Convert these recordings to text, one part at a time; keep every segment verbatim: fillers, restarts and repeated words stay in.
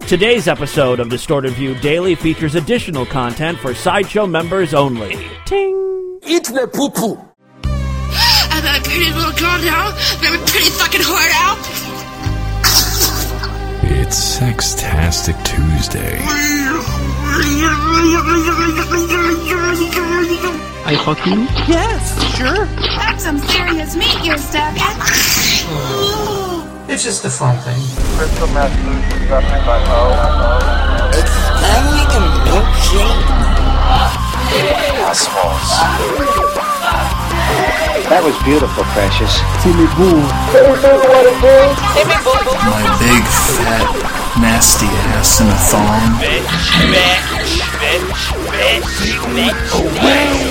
Today's episode of Distorted View Daily features additional content for Sideshow members only. Ting! Eat the poo-poo! I'm a pretty little girl now. I'm a pretty fucking whore now. It's Sextastic Tuesday. I fuck you? Yes, sure. That's some serious meat you're stuffing. It's just a fun thing. Crystal meth solution suffering by O. It's Stanley and milkshake. Assholes. That was beautiful, Precious. Timmy Boo. My big, fat, nasty ass in a thong. Bitch, bitch, bitch, bitch, bitch. Away.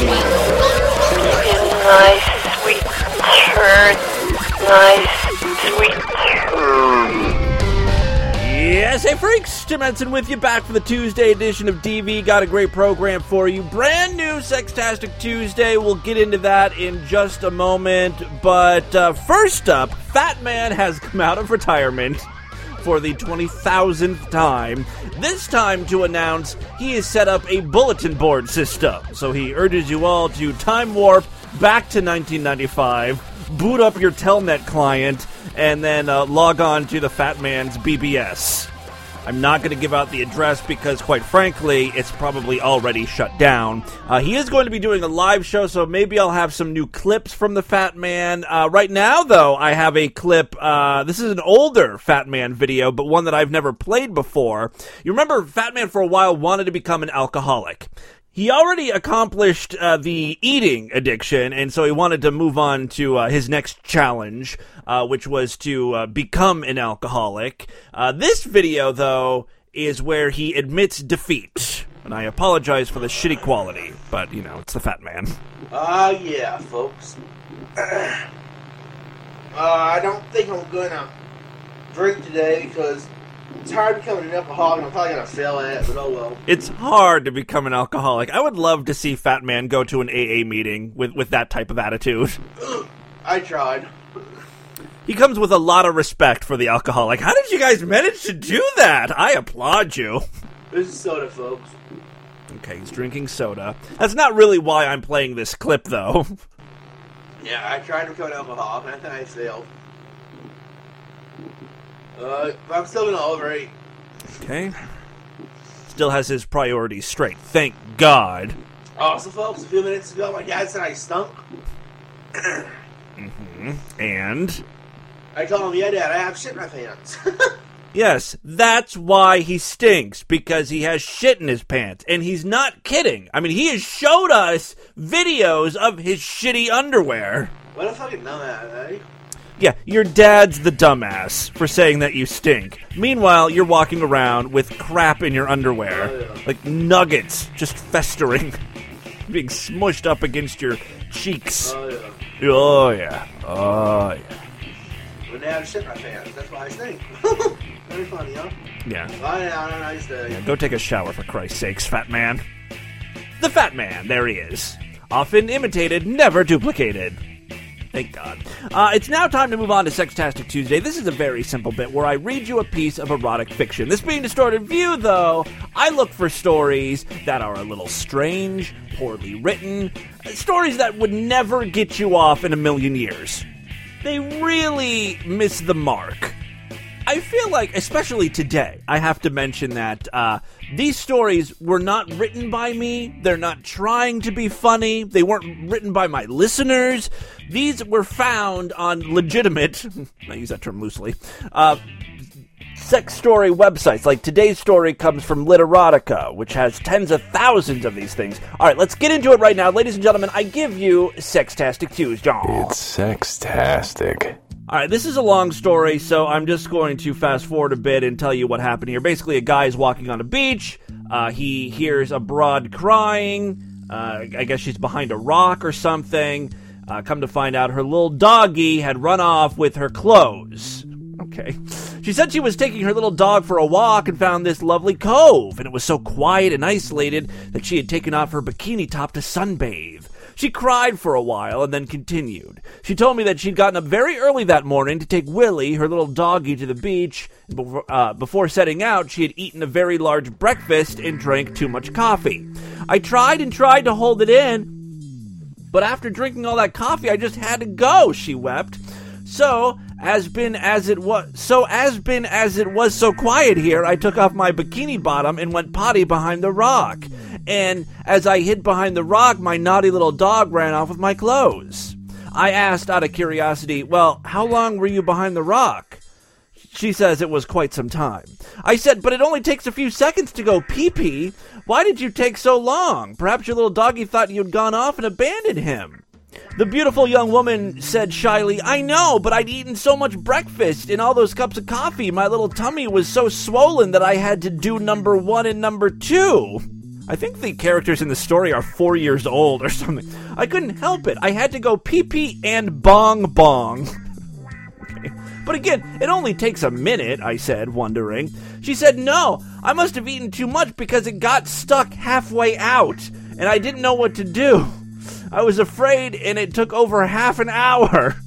Nice, sweet turd. Nice, sweet turd. Yes, hey freaks, Tim Henson with you, back for the Tuesday edition of D V. Got a great program for you. Brand new Sextastic Tuesday. We'll get into that in just a moment. But uh, first up, Fat Man has come out of retirement for the twenty thousandth time. This time to announce he has set up a bulletin board system. So he urges you all to time warp back to nineteen ninety-five, boot up your Telnet client, and then uh, log on to the Fat Man's B B S. I'm not going to give out the address because, quite frankly, it's probably already shut down. Uh, he is going to be doing a live show, so maybe I'll have some new clips from the Fat Man. Uh, right now, though, I have a clip. Uh, this is an older Fat Man video, but one that I've never played before. You remember Fat Man for a while wanted to become an alcoholic. He already accomplished uh, the eating addiction, and so he wanted to move on to uh, his next challenge, uh, which was to uh, become an alcoholic. Uh, this video, though, is where he admits defeat. And I apologize for the shitty quality, but, you know, it's the Fat Man. Ah, uh, yeah, folks. uh, I don't think I'm gonna drink today because it's hard becoming an alcoholic. I'm probably gonna fail at it, but oh well. It's hard to become an alcoholic. I would love to see Fat Man go to an A A meeting with, with that type of attitude. I tried. He comes with a lot of respect for the alcoholic. How did you guys manage to do that? I applaud you. This is soda, folks. Okay, he's drinking soda. That's not really why I'm playing this clip, though. Yeah, I tried to become an alcoholic, and I think I failed. Uh, but I'm still gonna overeat. Okay. Still has his priorities straight. Thank God. Also, folks, a few minutes ago, my dad said I stunk. Mm-hmm. And? I told him, yeah, Dad, I have shit in my pants. Yes, that's why he stinks, because he has shit in his pants. And he's not kidding. I mean, he has showed us videos of his shitty underwear. What a fucking dumbass, eh? Yeah, your dad's the dumbass for saying that you stink. Meanwhile, you're walking around with crap in your underwear. Oh, yeah. Like nuggets just festering, being smushed up against your cheeks. Oh, yeah. Oh, yeah. Oh, yeah. When they have shit in my pants, that's why I stink. Very funny, huh? Yeah. Bye now, have a nice day. Yeah. Go take a shower, for Christ's sakes, Fat Man. The Fat Man, there he is. Often imitated, never duplicated. Thank God. Uh, it's now time to move on to Sextastic Tuesday. This is a very simple bit where I read you a piece of erotic fiction. This being Distorted View, though, I look for stories that are a little strange, poorly written, stories that would never get you off in a million years. They really miss the mark. I feel like, especially today, I have to mention that uh, these stories were not written by me. They're not trying to be funny. They weren't written by my listeners. These were found on legitimate, I use that term loosely, uh, sex story websites. Like today's story comes from Literotica, which has tens of thousands of these things. All right, let's get into it right now. Ladies and gentlemen, I give you Sextastic Tuesday. It's Sextastic. All right, this is a long story, so I'm just going to fast forward a bit and tell you what happened here. Basically, a guy is walking on a beach. Uh, he hears a broad crying. Uh, I guess she's behind a rock or something. Uh, come to find out, her little doggy had run off with her clothes. Okay. She said she was taking her little dog for a walk and found this lovely cove, and it was so quiet and isolated that she had taken off her bikini top to sunbathe. She cried for a while and then continued. She told me that she'd gotten up very early that morning to take Willie, her little doggie, to the beach. Before, uh, before setting out, she had eaten a very large breakfast and drank too much coffee. I tried and tried to hold it in, but after drinking all that coffee, I just had to go, she wept. So, as been as it was, so as been as it was so quiet here, I took off my bikini bottom and went potty behind the rock. And as I hid behind the rock, my naughty little dog ran off with my clothes. I asked out of curiosity, well, how long were you behind the rock? She says it was quite some time. I said, but it only takes a few seconds to go pee-pee. Why did you take so long? Perhaps your little doggy thought you'd gone off and abandoned him. The beautiful young woman said shyly, I know, but I'd eaten so much breakfast and all those cups of coffee, my little tummy was so swollen that I had to do number one and number two. I think the characters in the story are four years old or something. I couldn't help it. I had to go pee-pee and bong-bong. Okay. But again, it only takes a minute, I said, wondering. She said, no, I must have eaten too much because it got stuck halfway out, and I didn't know what to do. I was afraid, and it took over half an hour.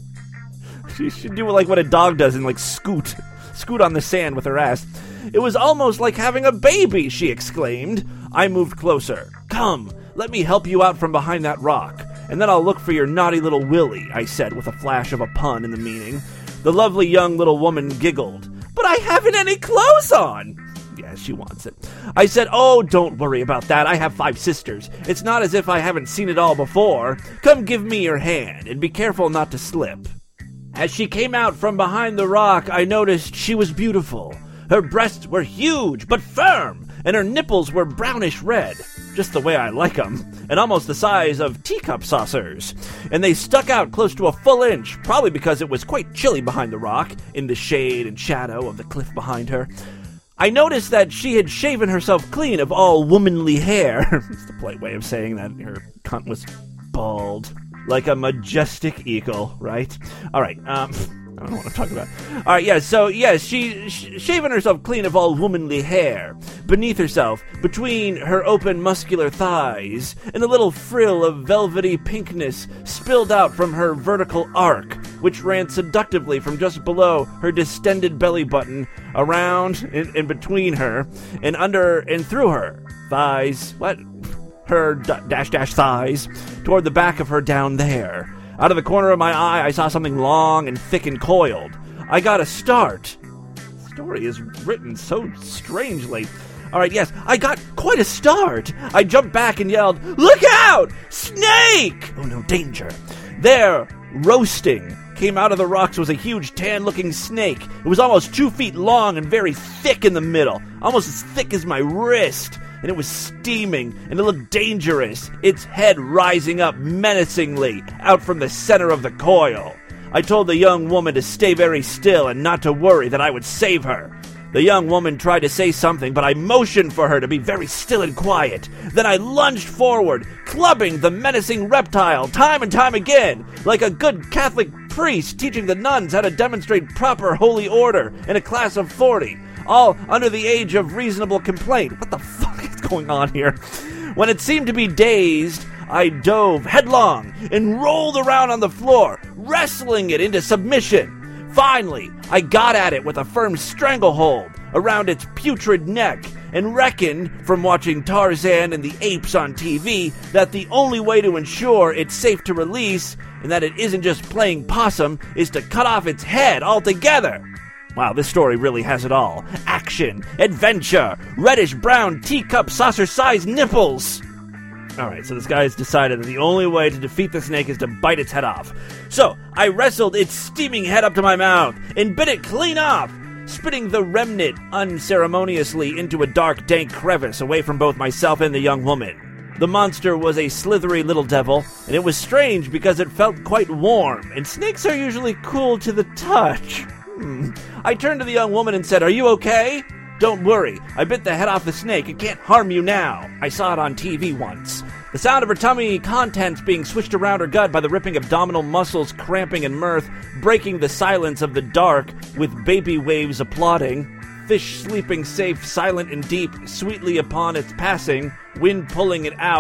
She should do like what a dog does and like scoot, scoot on the sand with her ass. It was almost like having a baby, she exclaimed. I moved closer. Come, let me help you out from behind that rock, and then I'll look for your naughty little Willie, I said with a flash of a pun in the meaning. The lovely young little woman giggled. But I haven't any clothes on. Yeah, she wants it. I said, oh, don't worry about that. I have five sisters. It's not as if I haven't seen it all before. Come give me your hand, and be careful not to slip. As she came out from behind the rock, I noticed she was beautiful. Her breasts were huge, but firm, and her nipples were brownish red, just the way I like them, and almost the size of teacup saucers. And they stuck out close to a full inch, probably because it was quite chilly behind the rock, in the shade and shadow of the cliff behind her. I noticed that she had shaven herself clean of all womanly hair. It's the polite way of saying that her cunt was bald, like a majestic eagle, right? All right, um... I don't know what I'm talking about. All right, yeah, so, yes, she sh- shaven herself clean of all womanly hair. Beneath herself, between her open muscular thighs, and a little frill of velvety pinkness spilled out from her vertical arc, which ran seductively from just below her distended belly button, around and, and between her, and under and through her thighs, what? Her d- dash dash thighs, toward the back of her down there. Out of the corner of my eye, I saw something long and thick and coiled. I got a start. The story is written so strangely. All right, yes, I got quite a start. I jumped back and yelled, look out! Snake! Oh, no, danger. There, roasting, came out of the rocks was a huge tan-looking snake. It was almost two feet long and very thick in the middle, almost as thick as my wrist. And it was steaming, and it looked dangerous, its head rising up menacingly out from the center of the coil. I told the young woman to stay very still and not to worry, that I would save her. The young woman tried to say something, but I motioned for her to be very still and quiet. Then I lunged forward, clubbing the menacing reptile time and time again, like a good Catholic priest teaching the nuns how to demonstrate proper holy order in a class of forty. All under the age of reasonable complaint. What the fuck is going on here? When it seemed to be dazed, I dove headlong and rolled around on the floor, wrestling it into submission. Finally, I got at it with a firm stranglehold around its putrid neck and reckoned, from watching Tarzan and the Apes on T V, that the only way to ensure it's safe to release, and that it isn't just playing possum, is to cut off its head altogether. Wow, this story really has it all. Action, adventure, reddish-brown teacup saucer-sized nipples. All right, so this guy has decided that the only way to defeat the snake is to bite its head off. So I wrestled its steaming head up to my mouth and bit it clean off, spitting the remnant unceremoniously into a dark, dank crevice away from both myself and the young woman. The monster was a slithery little devil, and it was strange because it felt quite warm, and snakes are usually cool to the touch. Hmm. I turned to the young woman and said, are you okay? Don't worry, I bit the head off the snake. It can't harm you now. I saw it on T V once. The sound of her tummy contents being swished around her gut by the ripping abdominal muscles cramping in mirth, breaking the silence of the dark with baby waves applauding. Fish sleeping safe, silent and deep, sweetly upon its passing, wind pulling it out.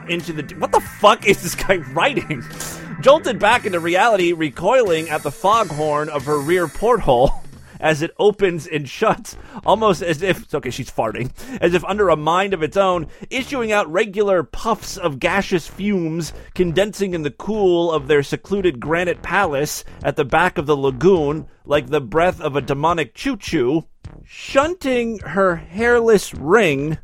into the... What the fuck is this guy writing? Jolted back into reality, recoiling at the foghorn of her rear porthole as it opens and shuts, almost as if... It's okay, she's farting. As if under a mind of its own, issuing out regular puffs of gaseous fumes, condensing in the cool of their secluded granite palace at the back of the lagoon, like the breath of a demonic choo-choo, shunting her hairless ring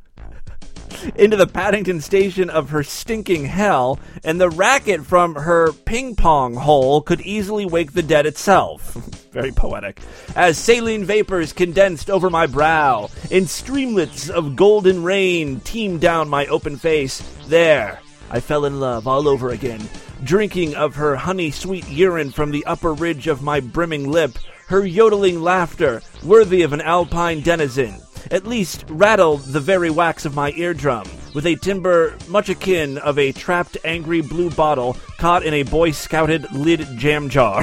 into the Paddington Station of her stinking hell, and the racket from her ping-pong hole could easily wake the dead itself. Very poetic. As saline vapors condensed over my brow, and streamlets of golden rain teemed down my open face, there, I fell in love all over again, drinking of her honey-sweet urine from the upper ridge of my brimming lip, her yodeling laughter, worthy of an alpine denizen, at least rattled the very wax of my eardrum, with a timbre much akin of a trapped angry blue bottle caught in a Boy Scouted lid jam jar.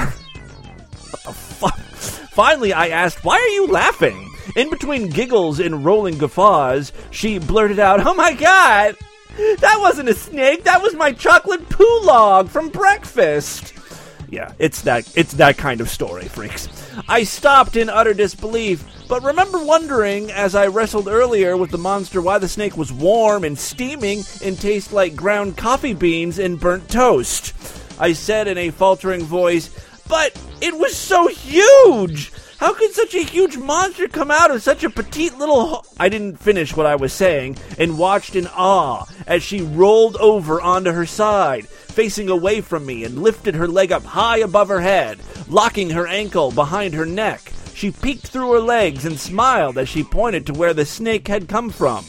What the fuck? Finally, I asked, why are you laughing? In between giggles and rolling guffaws, she blurted out, oh my god! That wasn't a snake, that was my chocolate poo log from breakfast! Yeah, it's that it's that kind of story, freaks. I stopped in utter disbelief, but remember wondering, as I wrestled earlier with the monster, why the snake was warm and steaming and tastes like ground coffee beans and burnt toast. I said in a faltering voice, but it was so huge! How could such a huge monster come out of such a petite little ho-? I didn't finish what I was saying, and watched in awe as she rolled over onto her side, facing away from me, and lifted her leg up high above her head, locking her ankle behind her neck. She peeked through her legs and smiled as she pointed to where the snake had come from.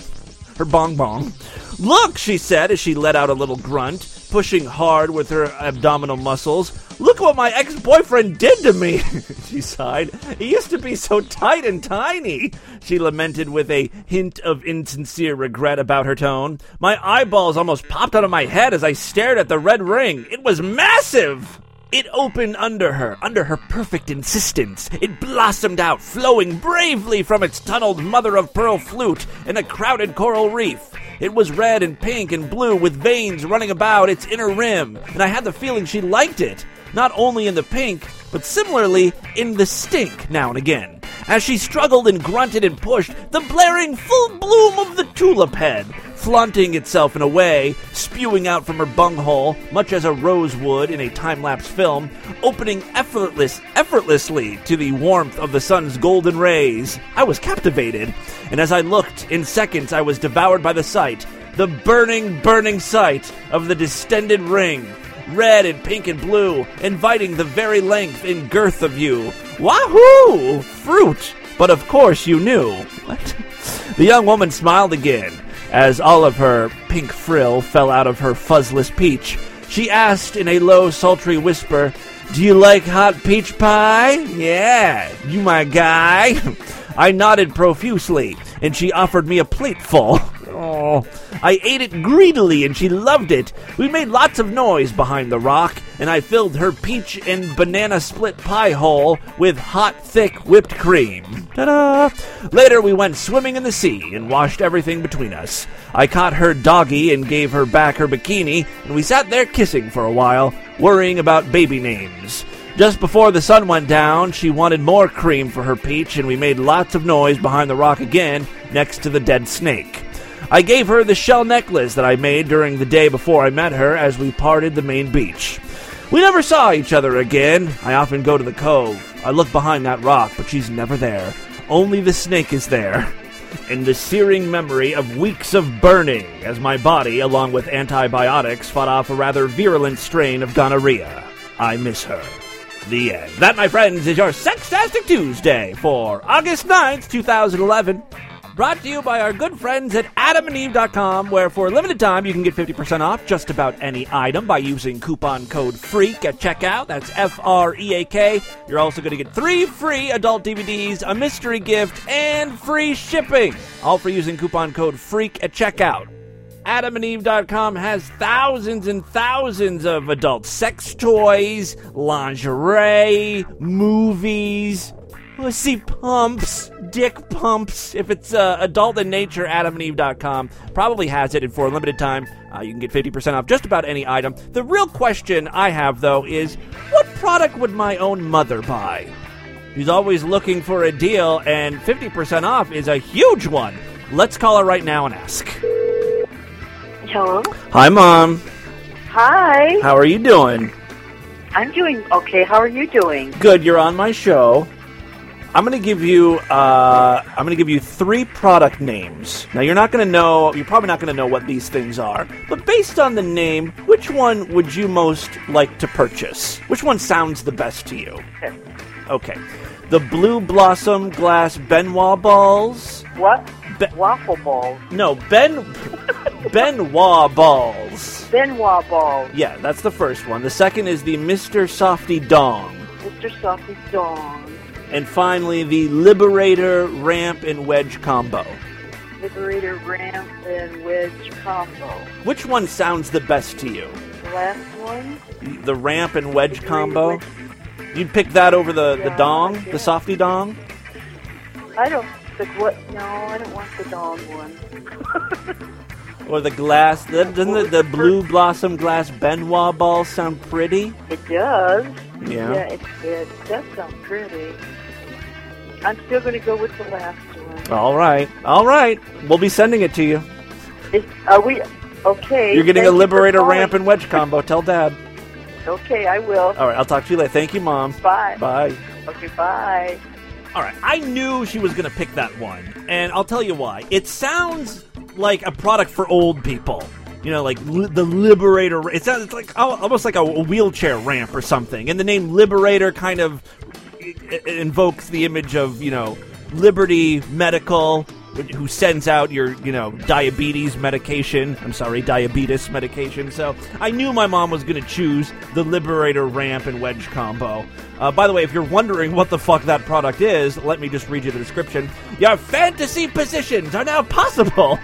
Her bong bong. Look, she said as she let out a little grunt, pushing hard with her abdominal muscles. Look what my ex-boyfriend did to me, she sighed. He used to be so tight and tiny, she lamented with a hint of insincere regret about her tone. My eyeballs almost popped out of my head as I stared at the red ring. It was massive! It opened under her, under her perfect insistence. It blossomed out, flowing bravely from its tunneled mother-of-pearl flute in a crowded coral reef. It was red and pink and blue with veins running about its inner rim, and I had the feeling she liked it, not only in the pink, but similarly in the stink now and again. As she struggled and grunted and pushed, the blaring full bloom of the tulip head, flaunting itself in a way, spewing out from her bunghole, much as a rose would in a time-lapse film, opening effortless, effortlessly to the warmth of the sun's golden rays. I was captivated, and as I looked, in seconds I was devoured by the sight, the burning, burning sight of the distended ring, red and pink and blue, inviting the very length and girth of you. Wahoo! Fruit! But of course you knew. What? The young woman smiled again, as all of her pink frill fell out of her fuzzless peach. She asked in a low, sultry whisper, do you like hot peach pie? Yeah, you my guy. I nodded profusely, and she offered me a plateful. Oh, I ate it greedily, and she loved it. We made lots of noise behind the rock, and I filled her peach and banana split pie hole with hot, thick whipped cream. Ta-da! Later, we went swimming in the sea and washed everything between us. I caught her doggy and gave her back her bikini, and we sat there kissing for a while, worrying about baby names. Just before the sun went down, she wanted more cream for her peach, and we made lots of noise behind the rock again, next to the dead snake. I gave her the shell necklace that I made during the day before I met her as we parted the main beach. We never saw each other again. I often go to the cove. I look behind that rock, but she's never there. Only the snake is there. And the searing memory of weeks of burning as my body, along with antibiotics, fought off a rather virulent strain of gonorrhea. I miss her. The end. That, my friends, is your Sextastic Tuesday for August ninth, twenty eleven. Brought to you by our good friends at adam and eve dot com, where for a limited time you can get fifty percent off just about any item by using coupon code FREAK at checkout. That's F R E A K. You're also going to get three free adult D V Ds, a mystery gift, and free shipping. All for using coupon code FREAK at checkout. adam and eve dot com has thousands and thousands of adult sex toys, lingerie, movies, pussy pumps, dick pumps. If it's uh, adult in nature, adam and eve dot com probably has it, and for a limited time, uh, you can get fifty percent off just about any item. The real question I have, though, is what product would my own mother buy? She's always looking for a deal, and fifty percent off is a huge one. Let's call her right now and ask. Hello? Hi, Mom. Hi. How are you doing? I'm doing okay. How are you doing? Good. You're on my show. I'm going to give you uh, I'm going to give you three product names. Now, you're not going to know, you're probably not going to know what these things are, but based on the name, which one would you most like to purchase? Which one sounds the best to you? Okay. Okay. The Blue Blossom Glass Benoit Balls. What? Be- Waffle balls. No, Ben Benoit Balls. Benoit balls. Yeah, that's the first one. The second is the Mister Softy Dong. Mister Softy Dong. And finally, the Liberator Ramp and Wedge Combo. Liberator Ramp and Wedge Combo. Which one sounds the best to you? The last one? The Ramp and Wedge Liberator Combo? Wedge. You'd pick that over the, Yeah, the Dong? yeah. The Softy Dong? I don't think what? No, I don't want the Dong one. Or the glass? The, doesn't the, the Blue Blossom Glass Benoit Balls sound pretty? It does. Yeah. Yeah, it, it does sound pretty. I'm still going to go with the last one. All right. All right. We'll be sending it to you. Is, are we... Okay. You're getting thank a you for Liberator calling. Ramp and Wedge Combo. Tell Dad. Okay, I will. All right. I'll talk to you later. Thank you, Mom. Bye. Bye. Okay, bye. All right. I knew she was going to pick that one. And I'll tell you why. It sounds like a product for old people. You know, like li- the Liberator. It sounds it's like oh, almost like a wheelchair ramp or something. And the name Liberator kind of invokes the image of, you know, Liberty Medical, who sends out your, you know, diabetes medication. I'm sorry, diabetes medication. So I knew my mom was going to choose the Liberator Ramp and Wedge Combo. Uh, by the way, if you're wondering what the fuck that product is, let me just read you the description. Your fantasy positions are now possible,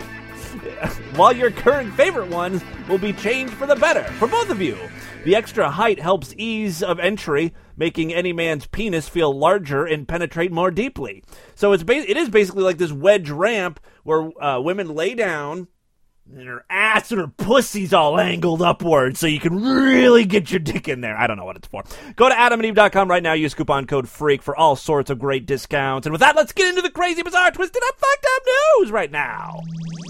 while your current favorite ones will be changed for the better for both of you. The extra height helps ease of entry, making any man's penis feel larger and penetrate more deeply. So it's ba- it is basically like this wedge ramp where uh, women lay down and her ass and her pussy's all angled upwards so you can really get your dick in there. I don't know what it's for. Go to adam and eve dot com right now. Use coupon code FREAK for all sorts of great discounts. And with that, let's get into the crazy, bizarre, twisted up, fucked up news right now.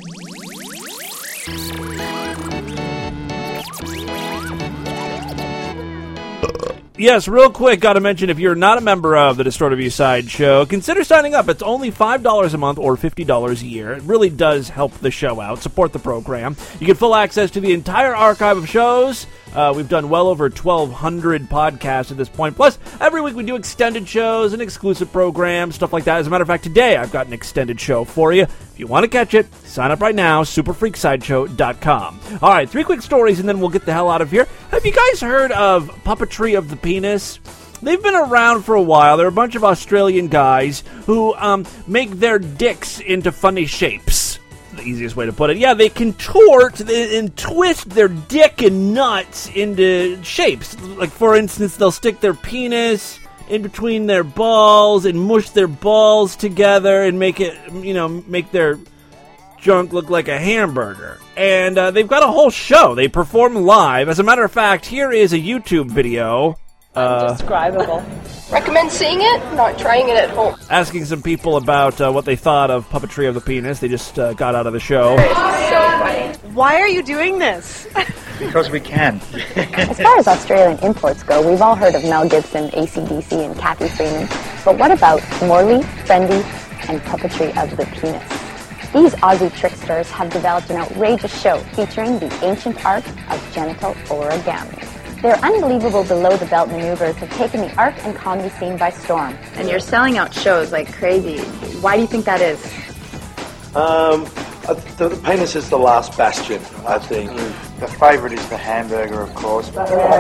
Yes, real quick, gotta mention, if you're not a member of the Distorted View Sideshow, consider signing up. It's only five dollars a month or fifty dollars a year. It really does help the show out, support the program. You get full access to the entire archive of shows. Uh, we've done well over twelve hundred podcasts at this point. Plus, every week we do extended shows and exclusive programs, stuff like that. As a matter of fact, today I've got an extended show for you. If you want to catch it, sign up right now, super freak sideshow dot com. All right, three quick stories, and then we'll get the hell out of here. Have you guys heard of Puppetry of the Penis? They've been around for a while. They're a bunch of Australian guys who um, make their dicks into funny shapes. The easiest way to put it. Yeah, they contort and twist their dick and nuts into shapes. Like, for instance, they'll stick their penis in between their balls and mush their balls together and make it, you know, make their junk look like a hamburger. And uh, they've got a whole show. They perform live. As a matter of fact, here is a YouTube video. Uh, Indescribable. Recommend seeing it, not trying it at home. Asking some people about uh, what they thought of Puppetry of the Penis. They just uh, got out of the show. So funny. Why are you doing this? Because we can. As far as Australian imports go, we've all heard of Mel Gibson, A C D C, and Kathy Freeman. But what about Morley, Friendly, and Puppetry of the Penis? These Aussie tricksters have developed an outrageous show featuring the ancient art of genital origami. Their unbelievable below-the-belt maneuvers have taken the art and comedy scene by storm. And you're selling out shows like crazy. Why do you think that is? Um, the, the penis is the last bastion, I think. The favourite is the hamburger, of course.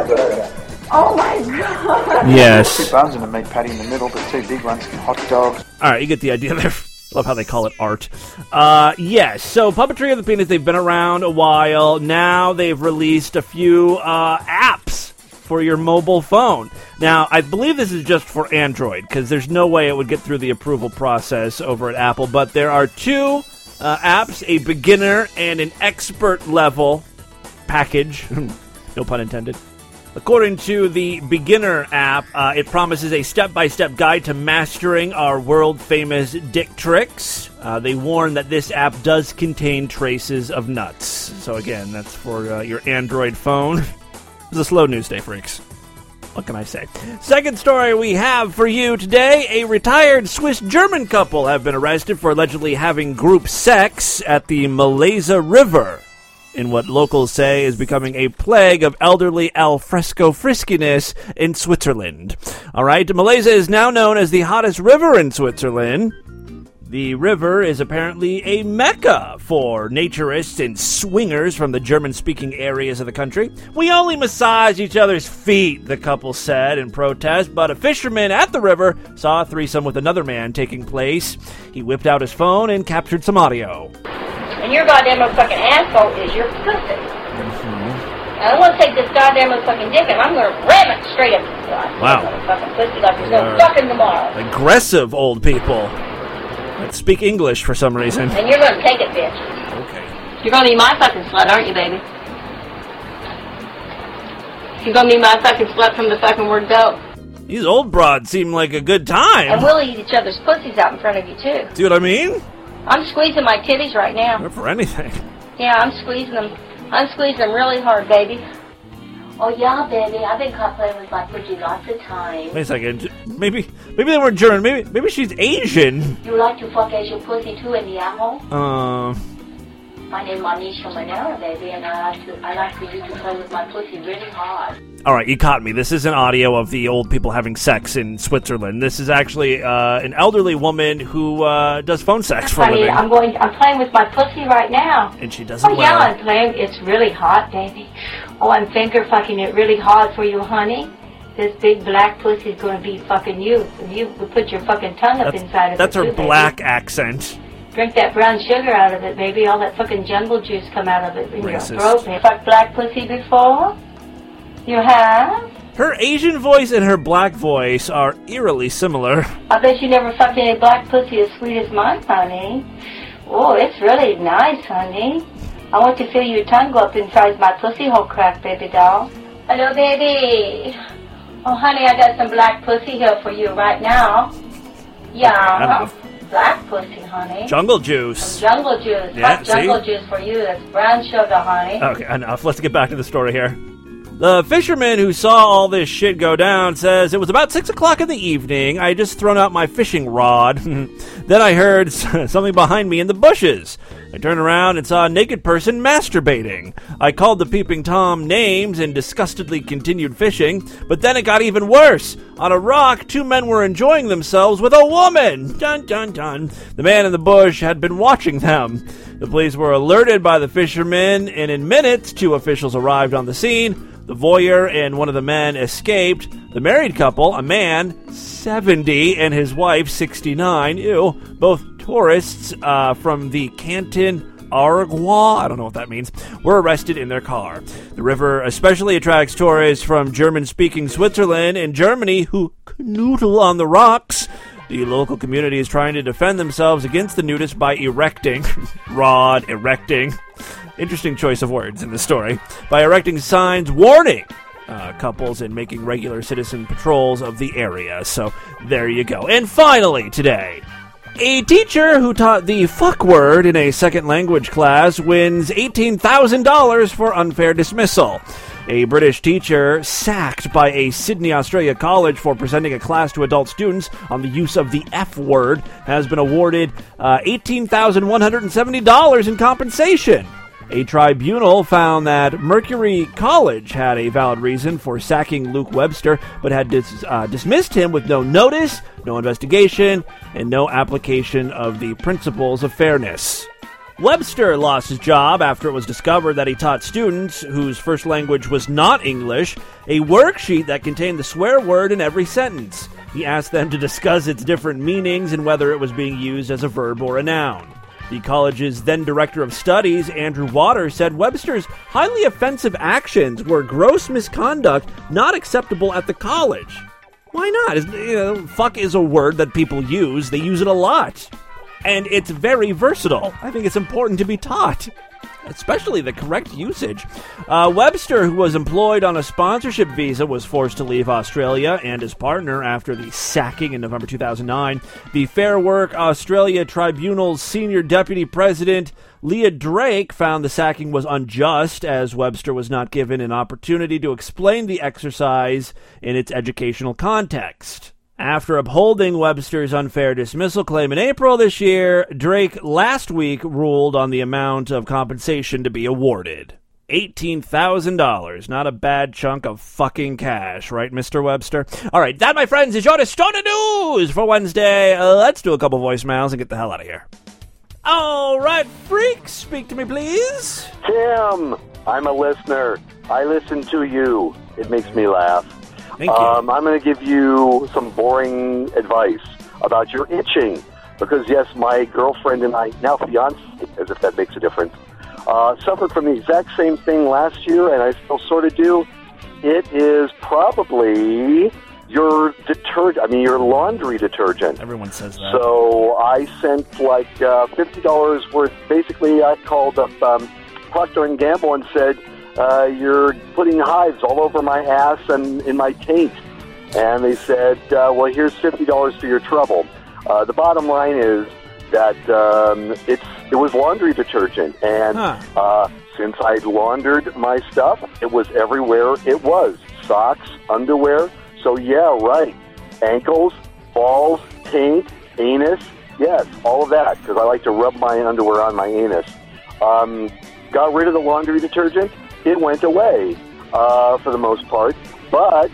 Oh my god! Yes. Two buns and a meat patty in the middle, the two big ones, hot dogs. All right, you get the idea there. Love how they call it art. Uh, yes, so Puppetry of the Penis, they've been around a while. Now they've released a few uh, apps for your mobile phone. Now, I believe this is just for Android, because there's no way it would get through the approval process over at Apple, but there are two uh, apps, a beginner and an expert level package. No pun intended. According to the beginner app, uh, it promises a step-by-step guide to mastering our world-famous dick tricks. Uh, they warn that this app does contain traces of nuts. So again, that's for uh, your Android phone. It's a slow news day, freaks. What can I say? Second story we have for you today. A retired Swiss-German couple have been arrested for allegedly having group sex at the Malaysia River, in what locals say is becoming a plague of elderly al fresco friskiness in Switzerland. All right, Malaysia is now known as the hottest river in Switzerland. The river is apparently a mecca for naturists and swingers from the German-speaking areas of the country. We only massage each other's feet, the couple said in protest, but a fisherman at the river saw a threesome with another man taking place. He whipped out his phone and captured some audio. And your goddamn motherfucking asshole is your pussy. Mm-hmm. And I'm going to take this goddamn motherfucking dick and I'm going to ram it straight up your butt. Wow. Motherfucking pussy like there's no fucking tomorrow. Aggressive old people that speak English for some reason. And you're going to take it, bitch. Okay. You're going to be my fucking slut, aren't you, baby? You're going to be my fucking slut from the fucking word go. These old broads seem like a good time. And we'll eat each other's pussies out in front of you, too. See what I mean? I'm squeezing my titties right now. Not for anything. Yeah, I'm squeezing them. I'm squeezing them really hard, baby. Oh, yeah, baby. I've been caught playing with my pussy lots of times. Wait a second. Maybe maybe they weren't German. Maybe maybe she's Asian. You like to fuck Asian pussy, too, in the asshole? Uh... My name is Manisha Manera, baby, and I like, to, I like for you to play with my pussy really hard. All right, you caught me. This isn't audio of the old people having sex in Switzerland. This is actually uh, an elderly woman who uh, does phone sex for a living. I'm going. I'm playing with my pussy right now. And she doesn't. Oh wear... yeah, I'm playing. It's really hot, baby. Oh, I'm finger fucking it really hard for you, honey. This big black pussy's going to be fucking you. You put your fucking tongue up that's, inside of that's it. That's her too, black baby. accent. Drink that brown sugar out of it, baby. All that fucking jungle juice come out of it in Racist. your throat. You fucked black pussy before? You have? Her Asian voice and her black voice are eerily similar. I bet you never fucked any black pussy as sweet as mine, honey. Oh, it's really nice, honey. I want to feel your tongue go up inside my pussy hole crack, baby doll. Hello, baby. Oh, honey, I got some black pussy here for you right now. Yeah. Black pussy, honey. Jungle juice. Some jungle juice. Yeah, Hot jungle see? juice for you. That's brown sugar, honey. Okay, enough. Let's get back to the story here. The fisherman who saw all this shit go down says, it was about six o'clock in the evening. I had just thrown out my fishing rod. Then I heard something behind me in the bushes. I turned around and saw a naked person masturbating. I called the peeping Tom names and disgustedly continued fishing, but then it got even worse. On a rock, two men were enjoying themselves with a woman. Dun, dun, dun. The man in the bush had been watching them. The police were alerted by the fishermen, and in minutes, two officials arrived on the scene. The voyeur and one of the men escaped. The married couple, a man, seventy, and his wife, sixty-nine, ew, both tourists uh, from the Canton Aragua, I don't know what that means, were arrested in their car. The river especially attracts tourists from German-speaking Switzerland and Germany who canoodle on the rocks. The local community is trying to defend themselves against the nudists by erecting, rod, erecting, interesting choice of words in the story, by erecting signs warning uh, couples and making regular citizen patrols of the area. So there you go. And finally today, a teacher who taught the fuck word in a second language class wins eighteen thousand dollars for unfair dismissal. A British teacher sacked by a Sydney, Australia college for presenting a class to adult students on the use of the F word has been awarded uh, eighteen thousand one hundred seventy dollars in compensation. A tribunal found that Mercury College had a valid reason for sacking Luke Webster, but had dis- uh, dismissed him with no notice, no investigation, and no application of the principles of fairness. Webster lost his job after it was discovered that he taught students, whose first language was not English, a worksheet that contained the swear word in every sentence. He asked them to discuss its different meanings and whether it was being used as a verb or a noun. The college's then director of studies, Andrew Waters, said Webster's highly offensive actions were gross misconduct not acceptable at the college. Why not? Is, you know, fuck is a word that people use. They use it a lot. And it's very versatile. I think it's important to be taught, especially the correct usage. Uh, Webster, who was employed on a sponsorship visa, was forced to leave Australia and his partner after the sacking in November two thousand nine. The Fair Work Australia Tribunal's senior deputy president, Leah Drake, found the sacking was unjust as Webster was not given an opportunity to explain the exercise in its educational context. After upholding Webster's unfair dismissal claim in April this year, Drake last week ruled on the amount of compensation to be awarded. eighteen thousand dollars. Not a bad chunk of fucking cash, right, Mister Webster? All right, that, my friends, is your Distorted News for Wednesday. Uh, let's do a couple voicemails and get the hell out of here. All right, freaks, speak to me, please. Tim, I'm a listener. I listen to you. It makes me laugh. Thank you. Um, I'm going to give you some boring advice about your itching. Because, yes, my girlfriend and I, now fiance, as if that makes a difference, uh, suffered from the exact same thing last year, and I still sort of do. It is probably your detergent, I mean, your laundry detergent. Everyone says that. So I sent like uh, fifty dollars worth. Basically, I called up um, Procter and Gamble and said, Uh, you're putting hives all over my ass and in my taint. And they said, uh, well, here's fifty dollars for your trouble. Uh, the bottom line is that um, it's it was laundry detergent. And huh. uh, since I'd laundered my stuff, it was everywhere it was. Socks, underwear. So, yeah, right. Ankles, balls, taint, anus. Yes, all of that, because I like to rub my underwear on my anus. Um, got rid of the laundry detergent. It went away uh, for the most part, but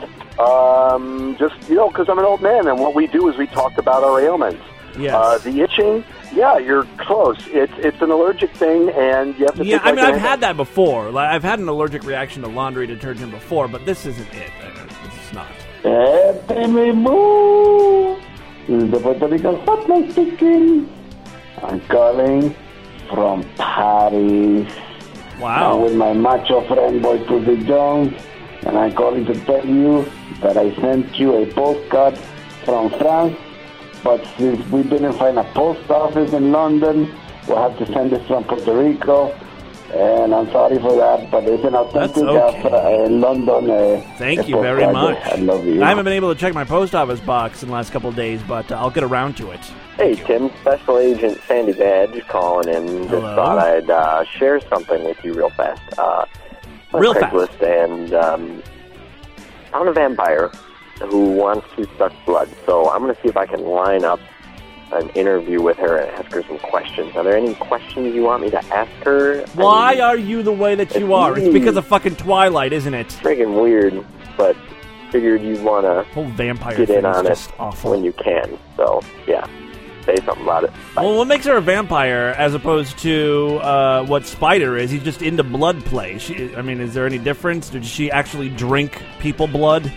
um, just, you know, because I'm an old man, and what we do is we talk about our ailments. Yes. Uh, the itching, yeah, you're close. It's it's an allergic thing, and you have to Yeah, take I mean, like I've had that before. Like, I've had an allergic reaction to laundry detergent before, but this isn't it. It's not. Hey, baby, boo! This is the Puerto Rican hotline speaking. I'm calling from Paris. Wow. I'm with my macho friend, Boy Pussy Jones, and I'm calling to tell you that I sent you a postcard from France, but since we didn't find a post office in London, we'll have to send it from Puerto Rico, and I'm sorry for that, but it's an authentic okay. uh, London uh, Thank you very much. I love you. I haven't been able to check my post office box in the last couple of days, but uh, I'll get around to it. Hey, Tim, Special Agent Sandy Badge calling in. Just Hello. thought I'd uh, share something with you real fast. Uh, real Craigslist, fast. And um, I'm a vampire who wants to suck blood, so I'm going to see if I can line up an interview with her and ask her some questions. Are there any questions you want me to ask her? Why I mean, are you the way that you are? It's because of fucking Twilight, isn't it? Friggin' weird, but figured you'd want to whole vampire get thing in is on it just awful. when you can. So, yeah. Say something about it. Well, what makes her a vampire as opposed to uh, what Spider is? He's just into blood play. She, I mean, is there any difference? Did she actually drink people blood?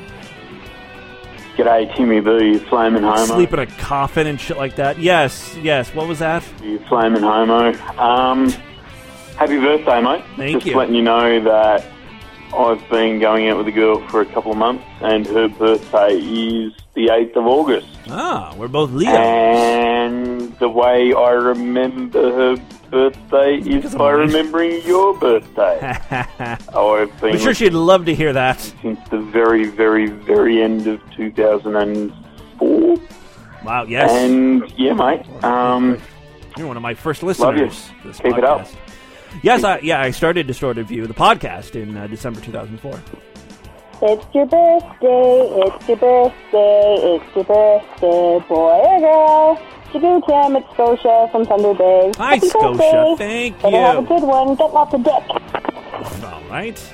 G'day, Timmy B, you flaming homo. Sleep in a coffin and shit like that? Yes, yes. What was that? You flaming homo. Um, happy birthday, mate. Thank Just you. letting you know that I've been going out with a girl for a couple of months, and her birthday is the eighth of August. Ah, we're both Leo. And the way I remember her birthday is by remembering your birthday. I've been I'm sure she'd love to hear that. since the very, very, very end of two thousand four. Wow, yes. And, yeah, mate. Um, You're one of my first love you. listeners. to this Keep it up. podcast. Yes, I, yeah, I started Distorted View, the podcast, in uh, December two thousand four. It's your birthday, it's your birthday, it's your birthday, boy or girl. Shibu Tim, it's Scotia from Thunder Bay. Hi, Happy Scotia. birthday. Thank Better you. have a good one, get lots of dick. All right.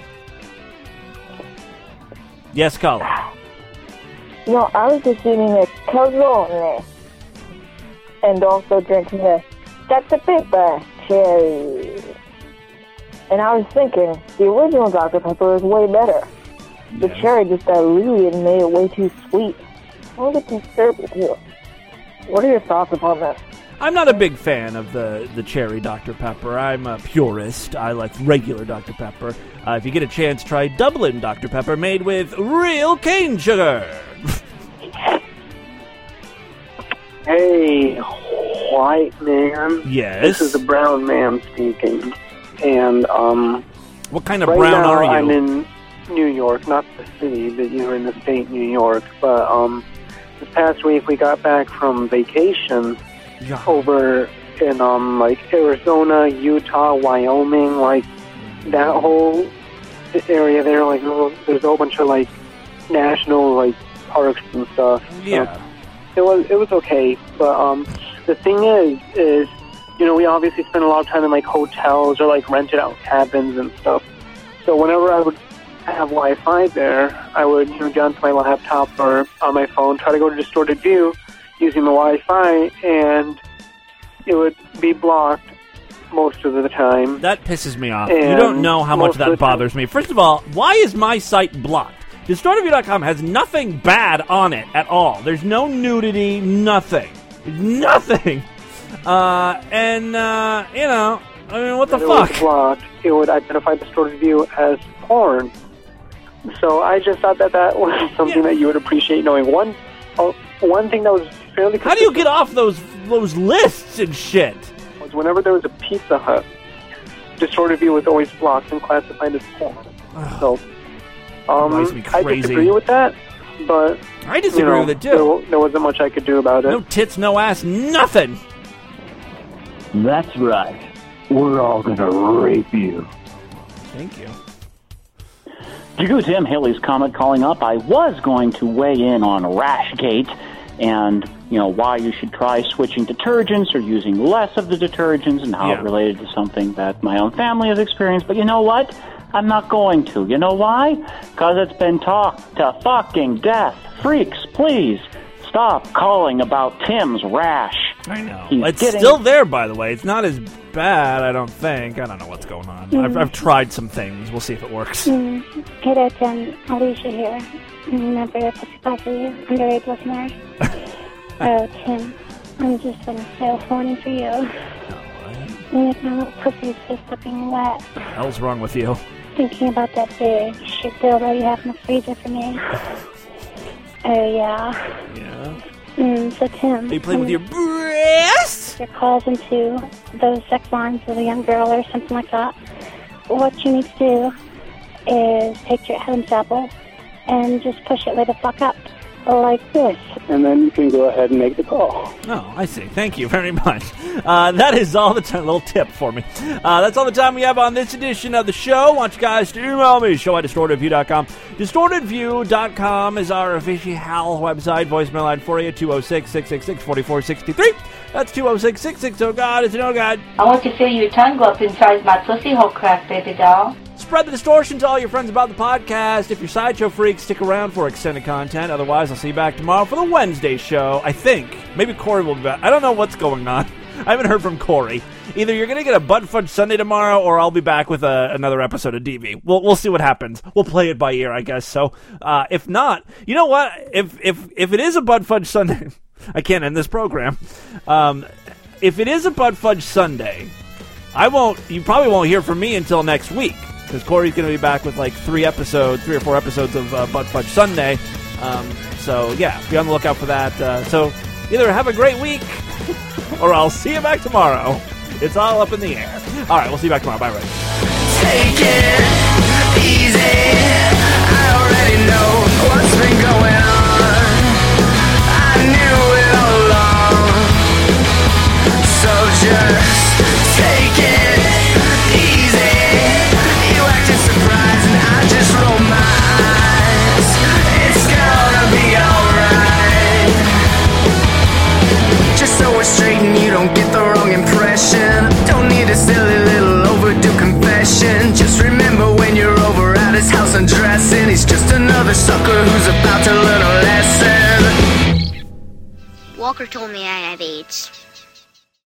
Yes, Colin. You know, I was just eating a calzone and also drinking a Doctor Pepper cherry. And I was thinking, the original Doctor Pepper is way better. The cherry just diluted and made it way too sweet. I was a conservative here. What are your thoughts upon that? I'm not a big fan of the, the cherry Doctor Pepper. I'm a purist. I like regular Doctor Pepper. Uh, if you get a chance, try Dublin Doctor Pepper made with real cane sugar. Hey, white man. Yes? This is the brown man speaking. And, um... what kind of right brown now are you? I'm in New York, not the city, but you're in the state New York. But, um, this past week we got back from vacation yeah. over in, um, like, Arizona, Utah, Wyoming, like, that whole area there. Like, there's a whole bunch of, like, national, like, parks and stuff. Yeah. So it was, it was okay. But, um, the thing is, is, you know, we obviously spend a lot of time in, like, hotels or, like, rented out cabins and stuff. So whenever I would have Wi-Fi there, I would, you know, get onto my laptop or on my phone, try to go to distorted view using the Wi-Fi, and it would be blocked most of the time. That pisses me off. And you don't know how much most of that the time- bothers me. First of all, why is my site blocked? distorted view dot com has nothing bad on it at all. There's no nudity, nothing. Nothing. Uh, and, uh, you know, I mean, what the When it fuck? was blocked, it would identify distorted view as porn. So I just thought that that was something that you would appreciate knowing. One, oh, one thing that was fairly How do you get off those those lists and shit? was whenever there was a Pizza Hut, distorted view was always blocked and classified as porn. So, um, Drives me I crazy. disagree with that, but I disagree you know, with it, too. There, there wasn't much I could do about it. No tits, no ass, nothing. That's right. We're all gonna rape you. Thank you. Due to Tim Haley's comment calling up, I was going to weigh in on Rashgate and, you know, why you should try switching detergents or using less of the detergents and how Yeah. it related to something that my own family has experienced. But you know what? I'm not going to. You know why? Because it's been talked to fucking death. Freaks, please stop calling about Tim's rash. I know. He's It's getting- still there, by the way. It's not as bad, I don't think. I don't know what's going on. Mm. I've, I've tried some things. We'll see if it works. Mm. Hey there, Tim. Alicia here. Never a pussy for you. Underage listener. Oh, Tim. I'm just been so horny for you. And if my little pussy's just looking wet. What the hell's wrong with you? Thinking about that big shit dildo you have in the freezer for me. Oh, yeah. Yeah. Mm, so, Tim. Are you playing with um, your breasts? Your calls into those sex lines with a young girl or something like that. What you need to do is take your Adam's apple and just push it right the fuck up like this. And then you can go ahead and make the call. Oh, I see. Thank you very much. Uh, that is all the time. Little tip for me. Uh, that's all the time we have on this edition of the show. I want you guys to email me, show at distorted view dot com. distorted view dot com is our official website. Voicemail line for you, two oh six, six six six, four four six three. That's two oh six, six six oh, God. It's an oh, God. I want to feel your tongue go up inside my pussy hole crack, baby doll. Spread the distortion to all your friends about the podcast. If you're Sideshow freaks, stick around for extended content. Otherwise, I'll see you back tomorrow for the Wednesday show. I think. Maybe Corey will be back. I don't know what's going on. I haven't heard from Corey. Either you're going to get a Butt Fudge Sunday tomorrow, or I'll be back with a, another episode of D V. We'll we'll see what happens. We'll play it by ear, I guess. So, uh, if not, you know what? If if if it is a Butt Fudge Sunday, I can't end this program. Um, if it is a Butt Fudge Sunday, I won't. You probably won't hear from me until next week, because Corey's going to be back with like three episodes, three or four episodes of uh, Butt Fudge Sunday. Um, so, yeah, be on the lookout for that. Uh, so, either have a great week, or I'll see you back tomorrow. It's all up in the air. All right, we'll see you back tomorrow. Bye, Ray. Take it easy. I already know what's been going on. I knew it all along. So just take it easy. You acted surprised and I just rolled my eyes. It's gonna be alright. Just so we're straight and you don't get the wrong impression. Don't need a silly little overdue confession. Just remember when you're over at his house undressing, he's just another sucker who's about to learn a lesson. Walker told me I have AIDS.